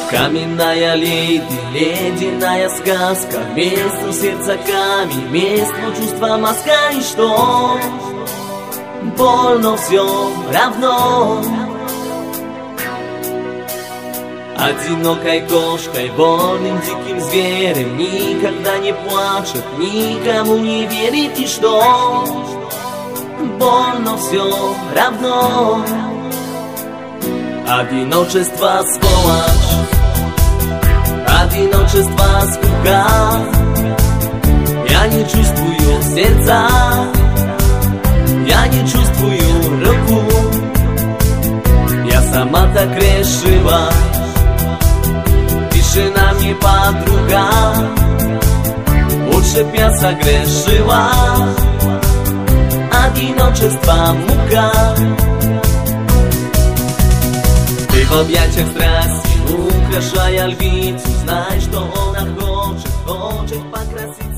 Каменная леди, ледяная сказка, мест у сердца камень, мест у чувства маска. И что? Больно все равно. Одинокой кошкой, вольным диким зверем, никогда не плачет, никому не верит. И что? Больно все равно. Одиночество сволочь, одиночество скука. Я не чувствую сердца, я не чувствую руку. Я сама так решила, тишина мне подруга. Лучше б я согрешила, одиночество мука. Ты в объятиях страсти, украшая львицу, знай, что она хочет покрасить.